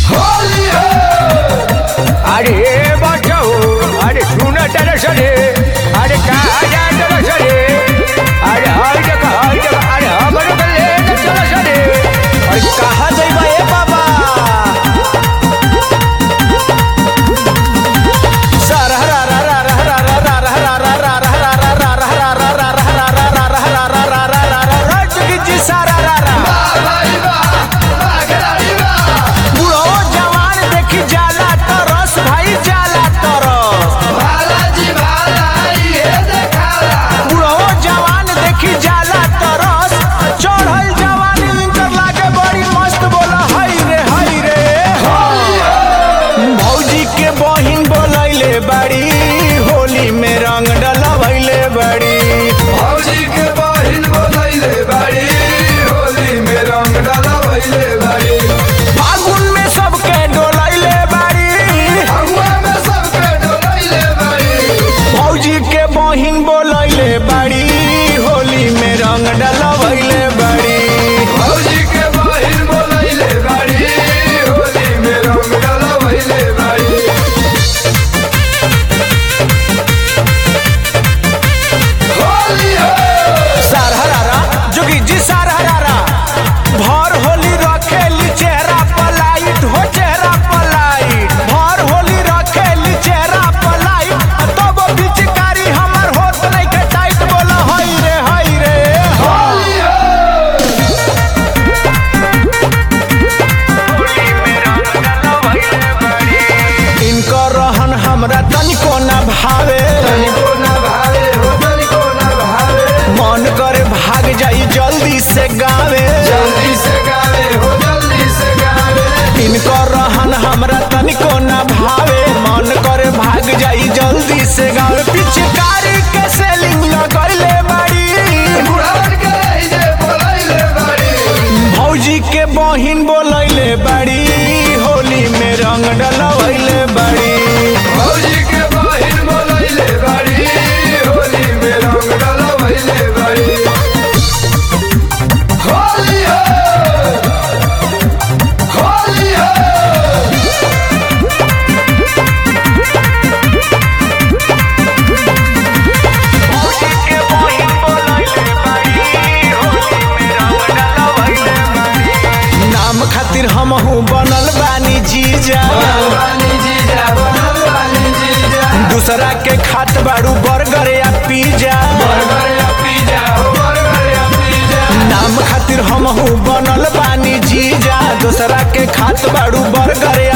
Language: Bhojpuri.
अरे बचाओ, अरे सुना तरस रे, अरे कहा जा तरस रे, अरे हर जगह, अरे हमरो के ले चलस रे, अरे कहा जइबा ए बाबा हमरा तनिको न भावे, मन करे भाग जाई जल्दी से गावे, हो जल्दी से गावे। इनको रहन हमरा तनिको न भावे, मन करे भाग जाई जल्दी से गावे। पिचकारी के सेलिंग लगैले बाड़ी, भौजी के बहिन बोलैले बाड़ी, होली में रंग डलवैले बाड़ी। खातिर हमहू बनल बानी जीजा, दूसरा के खात बाड़ू बर्गर या पिज्जा, नाम खातिर हमहू बनल बानी जीजा, दूसरा के खात बाड़ू बर्गर